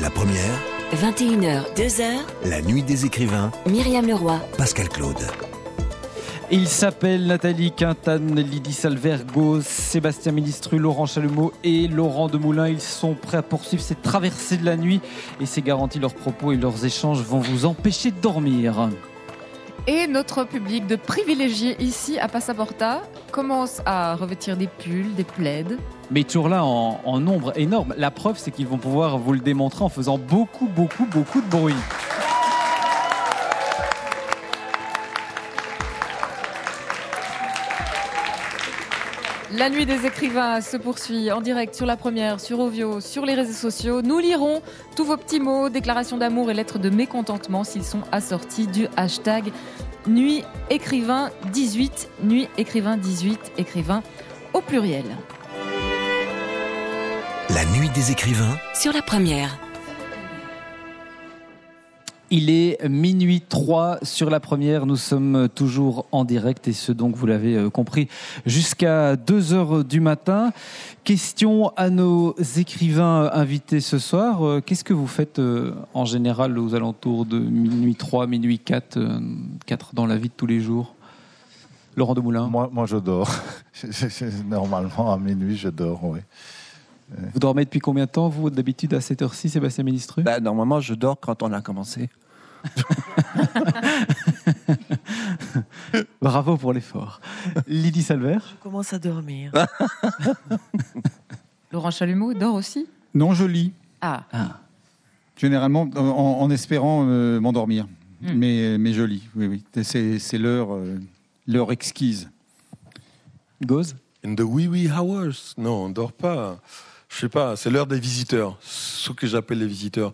La première, 21h, 2h, la nuit des écrivains, Myriam Leroy, Pascal Claude. Ils s'appellent Nathalie Quintane, Lydie Salvergo, Sébastien Ministru, Laurent Chalumeau et Laurent Demoulin. Ils sont prêts à poursuivre cette traversée de la nuit et c'est garanti, leurs propos et leurs échanges vont vous empêcher de dormir. Et notre public de privilégiés ici à Passaporta commence à revêtir des pulls, des plaids. Mais toujours là en nombre énorme. La preuve, c'est qu'ils vont pouvoir vous le démontrer en faisant beaucoup de bruit. La nuit des écrivains se poursuit en direct sur La Première, sur Ovio, sur les réseaux sociaux. Nous lirons tous vos petits mots, déclarations d'amour et lettres de mécontentement s'ils sont assortis du hashtag Nuit Écrivain 18, Nuit Écrivain 18, écrivain au pluriel. La nuit des écrivains, sur La Première. Il est minuit 3 sur La Première. Nous sommes toujours en direct et ce donc, vous l'avez compris, jusqu'à 2h du matin. Question à nos écrivains invités ce soir. Qu'est-ce que vous faites en général aux alentours de minuit 3, minuit 4 dans la vie de tous les jours? Laurent Demoulin. Moi, je dors. Normalement, à minuit, je dors, oui. Vous dormez depuis combien de temps, vous, d'habitude, à cette heure-ci, Sébastien Ministru? Normalement, je dors quand on a commencé. Bravo pour l'effort. Lydie Salver. Je commence à dormir. Laurent Chalumeau dort aussi? Non, je lis. Ah. Généralement, en espérant m'endormir. Mais je lis, oui. C'est l'heure exquise. Goz? In the wee hours. Non, on ne dort pas. Je sais pas, c'est l'heure des visiteurs. Ce que j'appelle les visiteurs.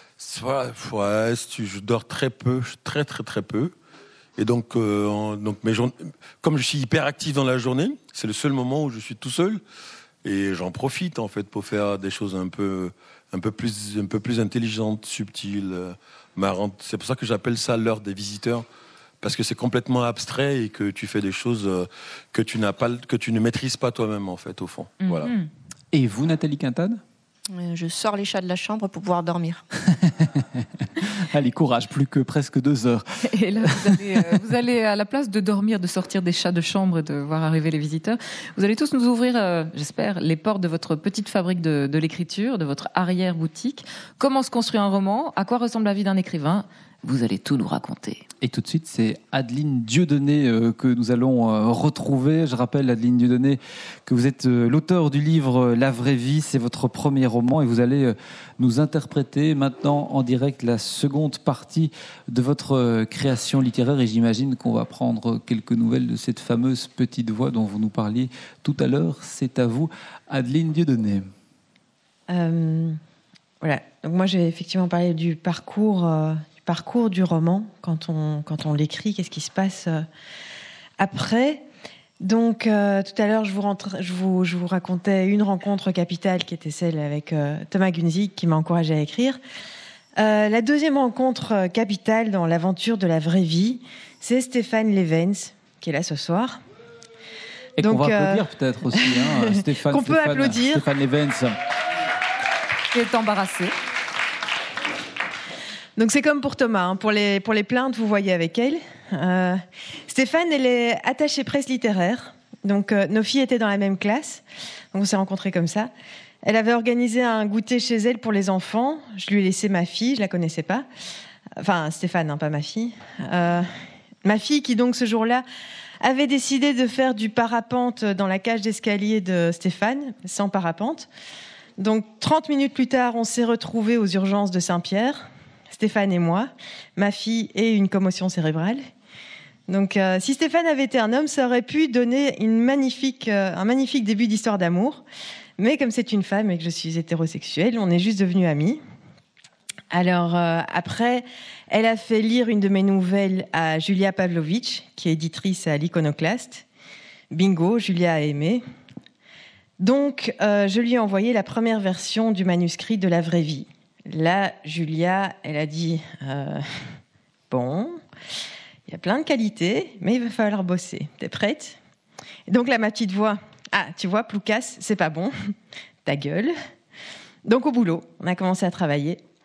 Je dors très peu, très peu. Et donc mes journées, comme je suis hyper actif dans la journée, c'est le seul moment où je suis tout seul. Et j'en profite en fait pour faire des choses un peu plus intelligentes, subtiles, marrantes. C'est pour ça que j'appelle ça l'heure des visiteurs. Parce que c'est complètement abstrait et que tu fais des choses que tu ne maîtrises pas toi-même en fait au fond. Voilà. Et vous, Nathalie Quintane? Je sors les chats de la chambre pour pouvoir dormir. Allez, courage, plus que presque 2 heures. Et là, vous allez à la place de dormir, de sortir des chats de chambre et de voir arriver les visiteurs, vous allez tous nous ouvrir, j'espère, les portes de votre petite fabrique de l'écriture, de votre arrière-boutique. Comment se construit un roman? À quoi ressemble la vie d'un écrivain? Vous allez tout nous raconter. Et tout de suite, c'est Adeline Dieudonné que nous allons retrouver. Je rappelle, Adeline Dieudonné, que vous êtes l'auteur du livre La vraie vie. C'est votre premier roman et vous allez nous interpréter maintenant en direct la seconde partie de votre création littéraire. Et j'imagine qu'on va prendre quelques nouvelles de cette fameuse petite voix dont vous nous parliez tout à l'heure. C'est à vous, Adeline Dieudonné. Voilà. Donc moi, j'ai effectivement parlé du parcours du roman quand on l'écrit, qu'est-ce qui se passe après. Donc tout à l'heure je vous racontais une rencontre capitale qui était celle avec Thomas Gunzig qui m'a encouragée à écrire. La deuxième rencontre capitale dans l'aventure de la vraie vie, c'est Stéphane Levens qui est là ce soir. Et donc, qu'on va applaudir peut-être aussi, hein, Stéphane. Qu'on peut applaudir. Stéphane Levens. Qui est embarrassé. Donc c'est comme pour Thomas, hein. Pour les plaintes, vous voyez avec elle. Stéphane, elle est attachée presse littéraire. Donc nos filles étaient dans la même classe. Donc on s'est rencontrés comme ça. Elle avait organisé un goûter chez elle pour les enfants. Je lui ai laissé ma fille, je la connaissais pas. Enfin Stéphane, hein, pas ma fille. Ma fille qui donc ce jour-là avait décidé de faire du parapente dans la cage d'escalier de Stéphane, sans parapente. Donc 30 minutes plus tard, on s'est retrouvés aux urgences de Saint-Pierre. Stéphane et moi, ma fille et une commotion cérébrale. Donc, si Stéphane avait été un homme, ça aurait pu donner un magnifique début d'histoire d'amour. Mais comme c'est une femme et que je suis hétérosexuelle, on est juste devenus amis. Alors, après, elle a fait lire une de mes nouvelles à Julia Pavlovitch, qui est éditrice à l'Iconoclaste. Bingo, Julia a aimé. Donc, je lui ai envoyé la première version du manuscrit de La vraie vie. Là, Julia, elle a dit bon, il y a plein de qualités, mais il va falloir bosser. T'es prête? Et donc là, ma petite voix, tu vois, Ploukas, c'est pas bon, ta gueule. Donc au boulot, on a commencé à travailler.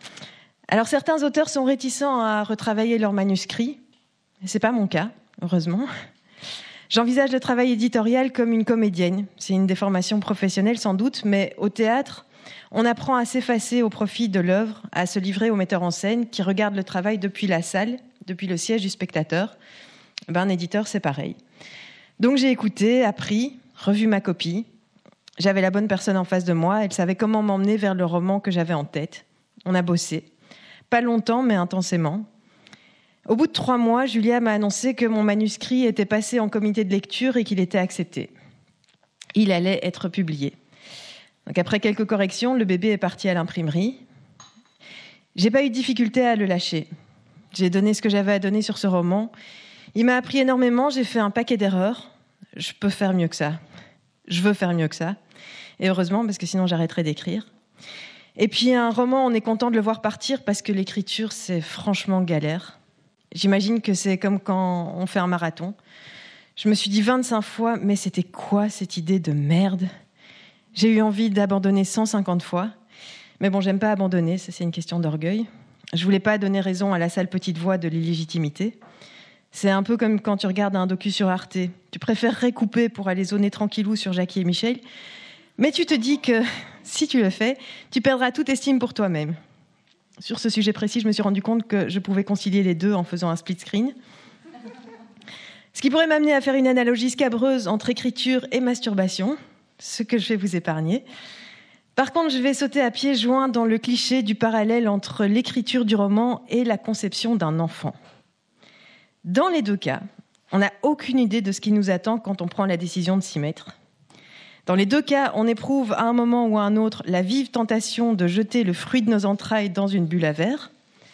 Alors certains auteurs sont réticents à retravailler leur manuscrit. C'est pas mon cas, heureusement. J'envisage le travail éditorial comme une comédienne. C'est une déformation professionnelle sans doute, mais au théâtre, on apprend à s'effacer au profit de l'œuvre, à se livrer au metteur en scène qui regarde le travail depuis la salle, depuis le siège du spectateur. Un éditeur, c'est pareil. Donc j'ai écouté, appris, revu ma copie. J'avais la bonne personne en face de moi, elle savait comment m'emmener vers le roman que j'avais en tête. On a bossé. Pas longtemps, mais intensément. Au bout de 3 mois, Julia m'a annoncé que mon manuscrit était passé en comité de lecture et qu'il était accepté. Il allait être publié. Donc après quelques corrections, le bébé est parti à l'imprimerie. J'ai pas eu de difficulté à le lâcher. J'ai donné ce que j'avais à donner sur ce roman. Il m'a appris énormément, j'ai fait un paquet d'erreurs. Je peux faire mieux que ça. Je veux faire mieux que ça. Et heureusement, parce que sinon j'arrêterais d'écrire. Et puis un roman, on est content de le voir partir parce que l'écriture, c'est franchement galère. J'imagine que c'est comme quand on fait un marathon. Je me suis dit 25 fois, mais c'était quoi cette idée de merde ? J'ai eu envie d'abandonner 150 fois. Mais bon, j'aime pas abandonner, ça c'est une question d'orgueil. Je voulais pas donner raison à la sale petite voix de l'illégitimité. C'est un peu comme quand tu regardes un docu sur Arte. Tu préférerais couper pour aller zoner tranquillou sur Jackie et Michel. Mais tu te dis que si tu le fais, tu perdras toute estime pour toi-même. Sur ce sujet précis, je me suis rendu compte que je pouvais concilier les deux en faisant un split screen. Ce qui pourrait m'amener à faire une analogie scabreuse entre écriture et masturbation, ce que je vais vous épargner. Par contre, je vais sauter à pieds joints dans le cliché du parallèle entre l'écriture du roman et la conception d'un enfant. Dans les 2 cas, on n'a aucune idée de ce qui nous attend quand on prend la décision de s'y mettre. Dans les 2 cas, on éprouve à un moment ou à un autre la vive tentation de jeter le fruit de nos entrailles dans une bulle à verre.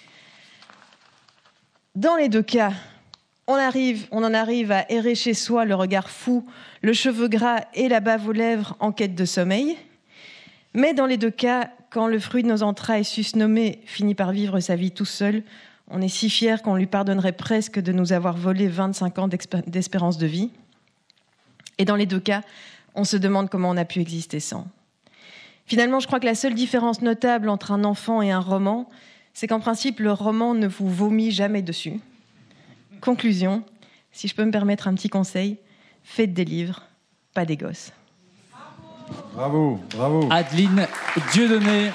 Dans les 2 cas, on en arrive à errer chez soi, le regard fou, le cheveu gras et la bave aux lèvres en quête de sommeil. Mais dans les 2 cas, quand le fruit de nos entrailles susnommé finit par vivre sa vie tout seul, on est si fiers qu'on lui pardonnerait presque de nous avoir volé 25 ans d'espérance de vie. Et dans les 2 cas, on se demande comment on a pu exister sans. Finalement, je crois que la seule différence notable entre un enfant et un roman, c'est qu'en principe, le roman ne vous vomit jamais dessus. Conclusion, si je peux me permettre un petit conseil, faites des livres, pas des gosses. Bravo, bravo. Adeline Dieudonné.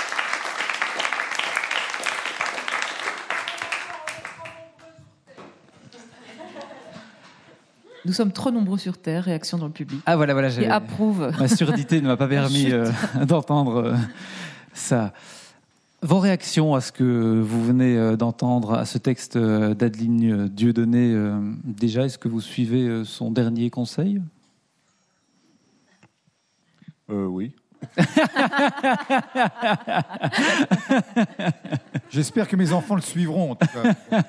Nous sommes trop nombreux sur Terre, réaction dans le public. Ah voilà, Et approuve. ma surdité ne m'a pas permis d'entendre ça. Vos réactions à ce que vous venez d'entendre, à ce texte d'Adeline Dieudonné, déjà, est-ce que vous suivez son dernier conseil ? Oui. J'espère que mes enfants le suivront, en tout cas.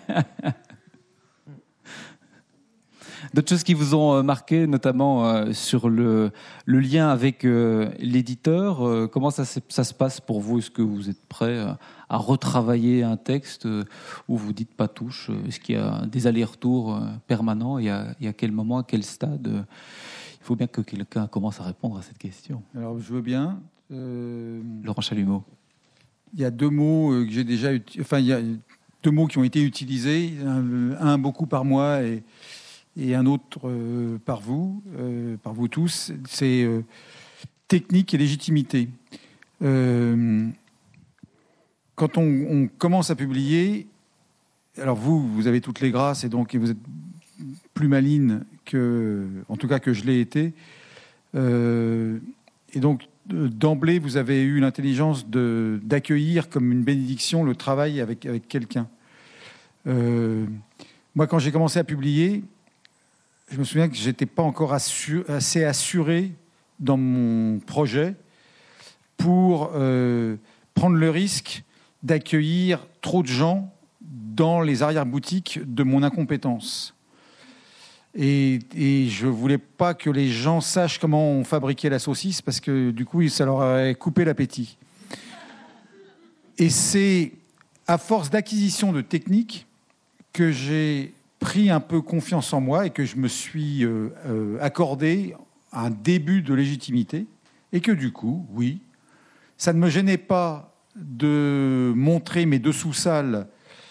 D'autres choses qui vous ont marqué, notamment sur le lien avec l'éditeur. Comment ça se passe pour vous ? Est-ce que vous êtes prêt à retravailler un texte où vous dites pas touche ? Est-ce qu'il y a des allers-retours permanents ? Et à quel moment, à quel stade ? Il faut bien que quelqu'un commence à répondre à cette question. Alors, je veux bien. Laurent Chalumeau. Il y a 2 mots que j'ai déjà... il y a 2 mots qui ont été utilisés. Un beaucoup par moi et un autre par vous tous, c'est technique et légitimité. Quand on commence à publier, alors vous avez toutes les grâces et donc vous êtes plus maligne en tout cas que je l'ai été. Et donc d'emblée, vous avez eu l'intelligence d'accueillir comme une bénédiction le travail avec quelqu'un. Moi, quand j'ai commencé à publier, je me souviens que je n'étais pas encore assez assuré dans mon projet pour prendre le risque d'accueillir trop de gens dans les arrière-boutiques de mon incompétence. Et je ne voulais pas que les gens sachent comment on fabriquait la saucisse parce que du coup, ça leur aurait coupé l'appétit. Et c'est à force d'acquisition de techniques que j'ai pris un peu confiance en moi et que je me suis accordé un début de légitimité et que du coup, oui, ça ne me gênait pas de montrer mes dessous-salles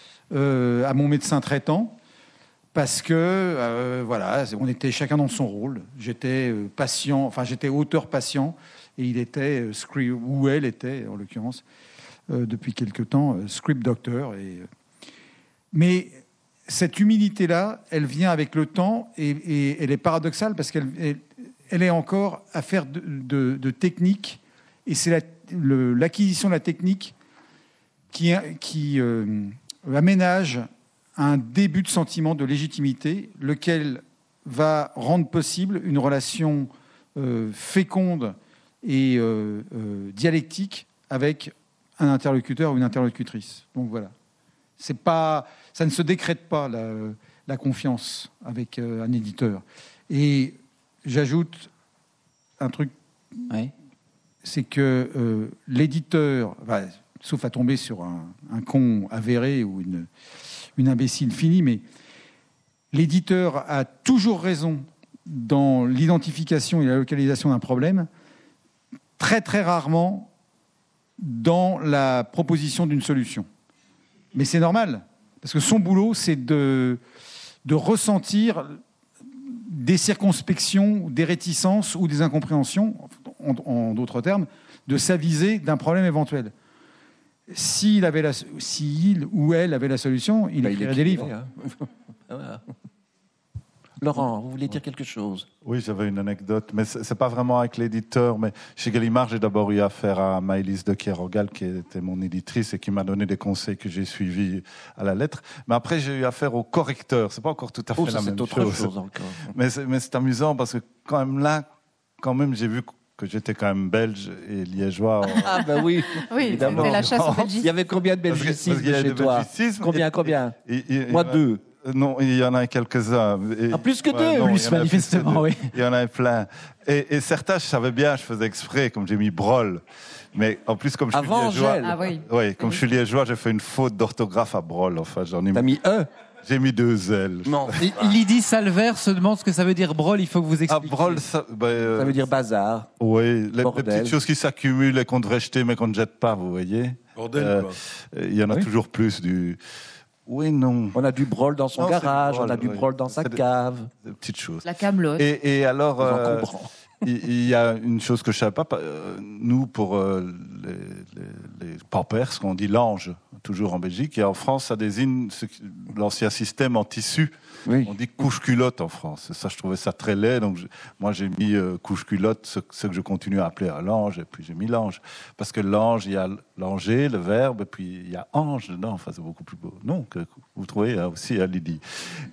à mon médecin traitant, parce que voilà, on était chacun dans son rôle. J'étais patient, enfin j'étais auteur-patient, et il était ou elle était en l'occurrence depuis quelque temps script doctor. Mais cette humilité-là, elle vient avec le temps, et elle est paradoxale parce qu'elle est encore affaire de technique, et c'est l'acquisition de la technique qui aménage un début de sentiment de légitimité, lequel va rendre possible une relation féconde et dialectique avec un interlocuteur ou une interlocutrice. Donc voilà. Ça ne se décrète pas, la confiance avec un éditeur. Et j'ajoute un truc, Oui. c'est que l'éditeur, sauf à tomber sur un con avéré ou une imbécile finie, mais l'éditeur a toujours raison dans l'identification et la localisation d'un problème, très très rarement dans la proposition d'une solution. Mais c'est normal, parce que son boulot, c'est de ressentir des circonspections, des réticences ou des incompréhensions, en d'autres termes, de s'aviser d'un problème éventuel. S'il ou elle avait la solution, il écrirait des livres. Hein. Voilà. Laurent, vous voulez dire quelque chose? Oui, j'avais une anecdote, mais c'est pas vraiment avec l'éditeur. Mais chez Gallimard, j'ai d'abord eu affaire à Maëlys de Kerouagal, qui était mon éditrice et qui m'a donné des conseils que j'ai suivis à la lettre. Mais après, j'ai eu affaire au correcteur. C'est pas encore tout à fait la même chose. C'est autre chose encore. Mais c'est amusant parce que quand même, j'ai vu que j'étais quand même belge et liégeois. Ah ben oui, Oui, évidemment. c'était la chasse au belgisme. Il y avait combien de belgicismes Parce qu'il y a chez des toi? belgicismes. Combien Moi, 2. Non, il y en a quelques-uns. Plus que 2 non, Plus, il y en a manifestement, oui. Il y en a plein. Et certains, je savais bien, je faisais exprès, comme j'ai mis Brol. Mais en plus, comme je suis Avant liégeois... Angèle. Ah oui. Oui, comme je suis liégeois, j'ai fait une faute d'orthographe à Brol. Enfin, T'as mis E? J'ai mis 2 L. Non. Lydie Salver se demande ce que ça veut dire brol. Il faut que vous Ah, expliquiez. Brol, ça Ça veut dire bazar. Oui, les Bordel. petites choses qui s'accumulent et qu'on devrait jeter, mais qu'on ne jette pas, vous voyez. Bordel, quoi. Il y en a Oui. toujours plus du... Oui, non. On a du brol dans son Non, c'est garage, du brol, on a du oui. brol dans sa C'est des- cave. Des petites choses. La camelote. Et alors... Vous en comprenez. Il y a une chose que je ne savais pas. Nous, pour les pampers, qu'on dit l'ange, toujours en Belgique, et en France, ça désigne l'ancien système en tissu. Oui. On dit couche-culotte en France. Et ça, je trouvais ça très laid. Donc, moi, j'ai mis couche-culotte, ce que je continue à appeler un l'ange, et puis j'ai mis l'ange. Parce que l'ange, il y a l'anger, le verbe, et puis il y a ange dedans. Enfin, c'est beaucoup plus beau. Non, que vous trouvez aussi à Lydie.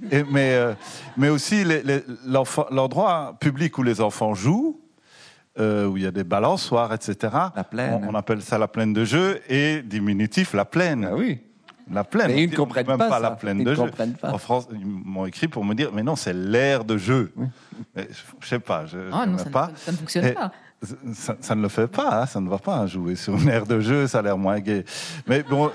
Mais aussi, l'endroit public où les enfants jouent, où il y a des balançoires, etc. La plaine. On appelle ça la plaine de jeu, et diminutif, la plaine. Ah oui. La plaine. Mais ils ne On dit comprennent même pas pas ça. la plaine Ils de ne jeu. comprennent pas. En France, ils m'ont écrit pour me dire, mais non, c'est l'aire de jeu. Mais je sais pas. Ah non, sais pas. ça ne fonctionne Et pas. Ça ne le fait pas, hein, ça ne va pas jouer sur une aire de jeu, ça a l'air moins gai. Mais bon,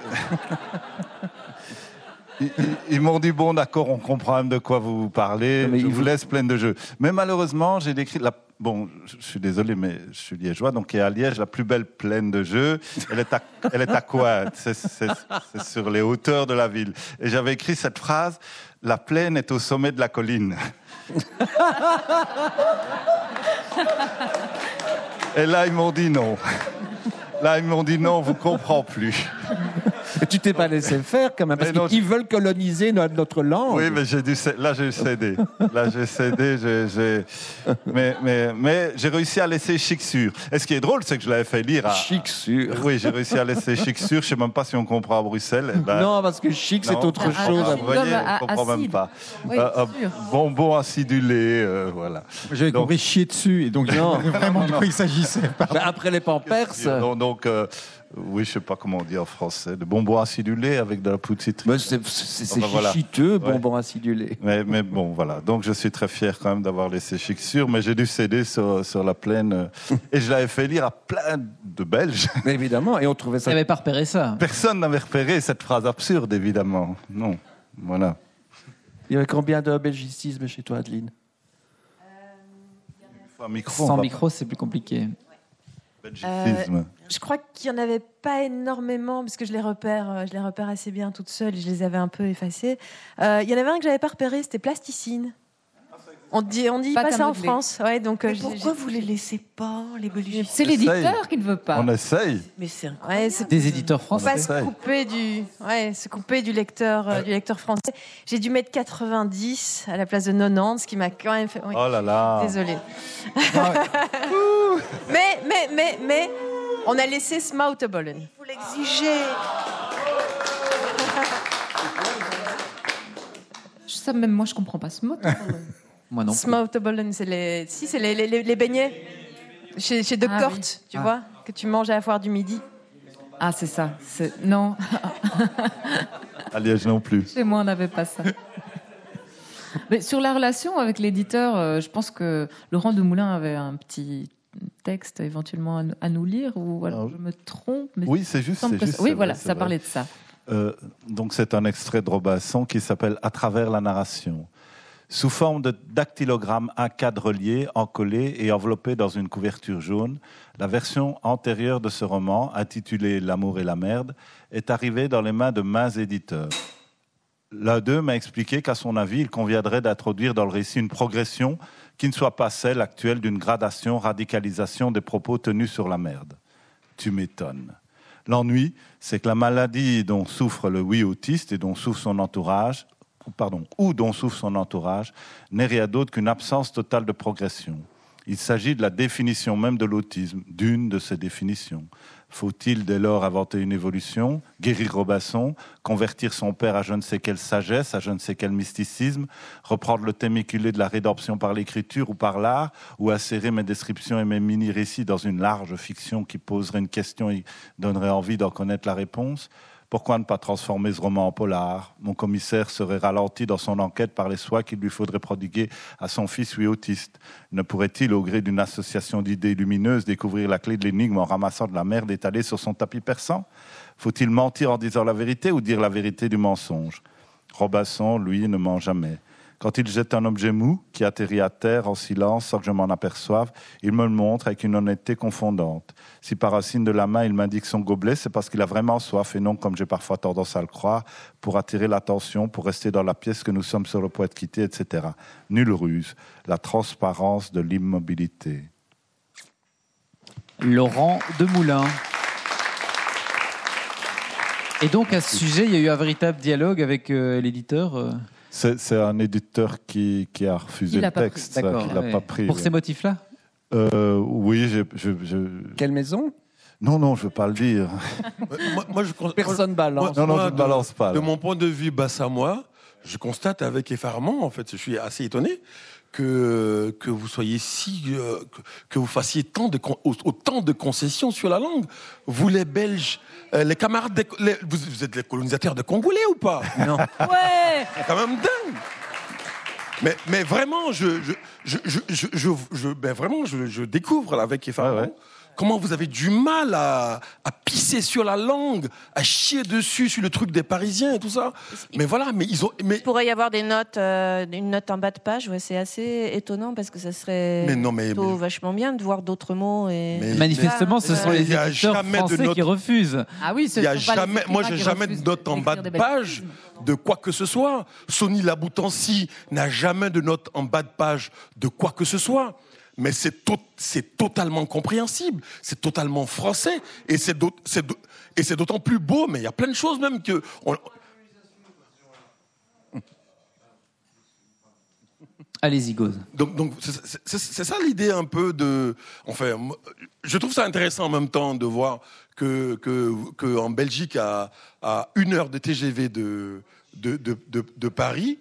ils m'ont dit, bon d'accord, on comprend même de quoi vous parlez, Mais je vous laisse plaine de jeu. Mais malheureusement, j'ai décrit, bon, je suis désolé, mais je suis liégeois, donc il y a à Liège la plus belle plaine de jeu, elle est à Cointe, c'est sur les hauteurs de la ville. Et j'avais écrit cette phrase, la plaine est au sommet de la colline. Et là, ils m'ont dit non. Là, ils m'ont dit non, on vous comprend plus. Et tu t'es pas laissé faire quand même, parce Mais non, qu'ils veulent coloniser notre langue. Oui, mais là, j'ai cédé. Là, j'ai cédé. Mais j'ai réussi à laisser chic sûr. Et ce qui est drôle, c'est que je l'avais fait lire à... Chic sûr. Oui, j'ai réussi à laisser chic sûr. Je sais même pas si on comprend à Bruxelles. Eh ben, Non, parce que chic, c'est non. autre Ah, chose. vous voyez, Comme on comprend même acide. pas. Oui, sûr. Bonbon acidulé, voilà. J'avais Donc- compris chier dessus, et donc je Non. savais vraiment de quoi il s'agissait. Mais après les pampers, Donc, oui, je sais pas comment on dit en français. De bonbons acidulés avec de la poudre de citron. mais c'est Enfin, voilà. chichiteux, Ouais. bonbons acidulés. Mais bon, voilà. Donc, je suis très fier quand même d'avoir laissé chic sûr, mais j'ai dû céder sur la plaine. Et je l'avais fait lire à plein de Belges. Mais évidemment, et on trouvait Vous ça. n'avez pas repéré ça. Personne n'avait repéré cette phrase absurde, évidemment. Non. Voilà. Il y avait combien de belgicismes chez toi, Adeline? Un micro. Sans micro, c'est plus compliqué. Belgicisme. Je crois qu'il n'y en avait pas énormément, parce que je les repère assez bien toute seule, je les avais un peu effacés. Il y en avait un que je n'avais pas repéré, c'était plasticine. On dit Pas pas qu'à ça en modeler. France. Ouais, donc, Pourquoi vous les laissez pas, les Belgiques? C'est l'éditeur qui ne veut pas. On essaye. Mais c'est Ouais, c'est Des éditeurs faut français. pas se couper du lecteur français. J'ai dû mettre 90 à la place de 90, ce qui m'a quand même fait. Oui. Oh là là. Désolée. mais, on a laissé Smouterbollen. Vous l'exigez. Ça, même moi, je comprends pas ce mot. Moi non plus. Smouterbollen, c'est les beignets chez De Ah Kort, oui. tu vois, que tu manges à la foire du midi. Ah, c'est ça. Non, À Liège non plus. chez moi, on n'avait pas ça. Mais sur la relation avec l'éditeur, je pense que Laurent Demoulin avait un petit texte éventuellement à nous lire, ou alors je me trompe. Mais Oui, c'est juste. il me semble c'est que juste, oui, c'est voilà, vrai, c'est ça vrai. parlait de ça. Donc c'est un extrait de Robinson qui s'appelle « À travers la narration ». Sous forme de dactylogramme A4 relié, encollé et enveloppé dans une couverture jaune, la version antérieure de ce roman, intitulé « L'amour et la merde », est arrivée dans les mains de maints éditeurs. L'un d'eux m'a expliqué qu'à son avis, il conviendrait d'introduire dans le récit une progression qui ne soit pas celle actuelle d'une gradation, radicalisation des propos tenus sur la merde. Tu m'étonnes. L'ennui, c'est que la maladie dont souffre le oui autiste et dont souffre son entourage, ou dont souffre son entourage, n'est rien d'autre qu'une absence totale de progression. Il s'agit de la définition même de l'autisme, d'une de ses définitions. Faut-il dès lors inventer une évolution, guérir Robinson, convertir son père à je ne sais quelle sagesse, à je ne sais quel mysticisme, reprendre le thème éculé de la rédemption par l'écriture ou par l'art, ou insérer mes descriptions et mes mini-récits dans une large fiction qui poserait une question et donnerait envie d'en connaître la réponse? Pourquoi ne pas transformer ce roman en polar? Mon commissaire serait ralenti dans son enquête par les soins qu'il lui faudrait prodiguer à son fils lui autiste. Ne pourrait-il, au gré d'une association d'idées lumineuses, découvrir la clé de l'énigme en ramassant de la merde étalée sur son tapis persan? Faut-il mentir en disant la vérité ou dire la vérité du mensonge? Robinson, lui, ne ment jamais. Quand il jette un objet mou qui atterrit à terre en silence sans que je m'en aperçoive, il me le montre avec une honnêteté confondante. Si par un signe de la main il m'indique son gobelet, c'est parce qu'il a vraiment soif et non, comme j'ai parfois tendance à le croire, pour attirer l'attention, pour rester dans la pièce que nous sommes sur le point de quitter, etc. Nulle ruse, la transparence de l'immobilité. Laurent Demoulin. Et donc à ce sujet, il y a eu un véritable dialogue avec l'éditeur. C'est un éditeur qui a refusé Il le l'a pas texte, pris. D'accord, qui l'a ouais. pas pris. Pour ouais. ces motifs-là. Oui, Quelle maison? Non, je veux pas le dire. Moi, Personne balance. Non, moi, je ne balance pas. De là. mon point de vue basse à moi, je constate avec effarement, en fait, je suis assez étonné que vous soyez que vous fassiez autant de concessions sur la langue. Vous les Belges, les camarades, vous êtes les colonisateurs de Congolais ou pas? Non. Ouais. C'est quand même dingue. Mais vraiment, je découvre là, avec effarement. Ouais. Comment vous avez du mal à pisser sur la langue, à chier dessus sur le truc des Parisiens et tout ça. Mais voilà, mais ils ont. Mais Il pourrait y avoir une note en bas de page. Ouais, c'est assez étonnant parce que ça serait plutôt vachement bien de voir d'autres mots. Et... Manifestement, ce sont les il y a éditeurs jamais de français note. qui refusent. Ah oui, il y a jamais, moi, j'ai jamais de note en bas de page de quoi que ce soit. Sonny Laboutancy n'a jamais de note en bas de page de quoi que ce soit. Mais c'est totalement compréhensible, c'est totalement français, et c'est d'autant plus beau, mais il y a plein de choses même que... Allez-y, Gauze. Donc c'est ça l'idée un peu de... Enfin, je trouve ça intéressant en même temps de voir que en Belgique, à 1 heure de TGV de Paris...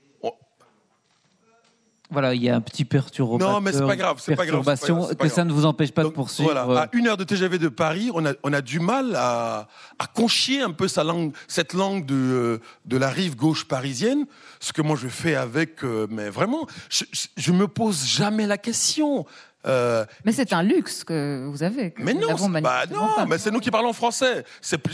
Voilà, il y a un petit perturbateur. Non, mais c'est pas grave, c'est pas grave. Perturbation, C'est pas que grave. ça ne vous empêche pas Donc, de poursuivre. Voilà, à 1 heure de TGV de Paris, on a du mal à conchier un peu cette langue de la rive gauche parisienne. Ce que moi je fais avec, mais vraiment, je me pose jamais la question. Mais c'est un luxe que vous avez. Que Mais nous non, n'avons manifestement pas. mais c'est nous qui parlons français.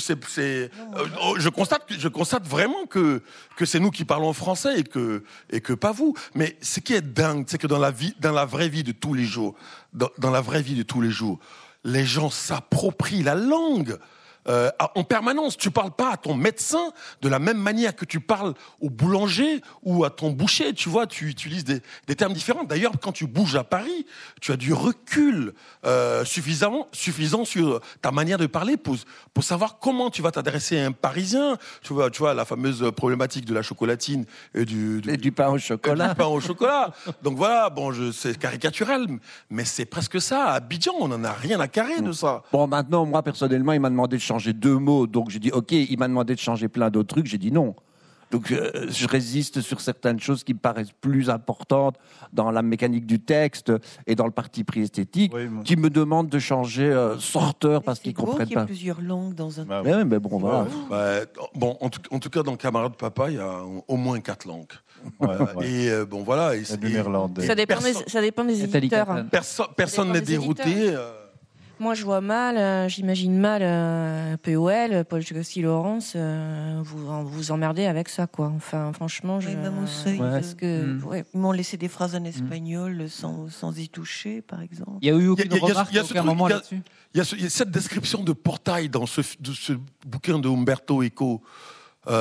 Je constate vraiment que c'est nous qui parlons français et que pas vous. Mais ce qui est dingue, c'est que dans la vraie vie de tous les jours, dans la vraie vie de tous les jours, les gens s'approprient la langue. En permanence, tu parles pas à ton médecin de la même manière que tu parles au boulanger ou à ton boucher, tu vois, tu utilises des termes différents. D'ailleurs, quand tu bouges à Paris, tu as du recul suffisant sur ta manière de parler pour savoir comment tu vas t'adresser à un Parisien. Tu vois la fameuse problématique de la chocolatine et du pain au chocolat. Du pain au chocolat. Donc voilà, bon, c'est caricatural, mais c'est presque ça. À Abidjan, on n'en a rien à carrer de ça. Bon, maintenant, moi, personnellement, il m'a demandé de changer 2 mots. Donc, j'ai dit, OK, il m'a demandé de changer plein d'autres trucs. J'ai dit non. Donc, je résiste sur certaines choses qui me paraissent plus importantes dans la mécanique du texte et dans le parti pris esthétique, qui me demandent de changer sorteur parce qu'ils ne comprennent Il y pas. a plusieurs langues dans un... Mais bon, voilà. Bon, en tout cas, dans Camarade Papa, il y a au moins 4 langues. Et bon, voilà. Et du néerlandais. Ça dépend des éditeurs. Personne n'est dérouté. Moi, je vois mal, j'imagine mal POL, Paul Josquin-Laurence, vous emmerdez avec ça, quoi. Enfin, franchement, parce que ils m'ont laissé des phrases en espagnol sans y toucher, par exemple. Il y a eu aucune remarque à aucun moment là-dessus. Il y a cette description de portail dans ce bouquin de Umberto Eco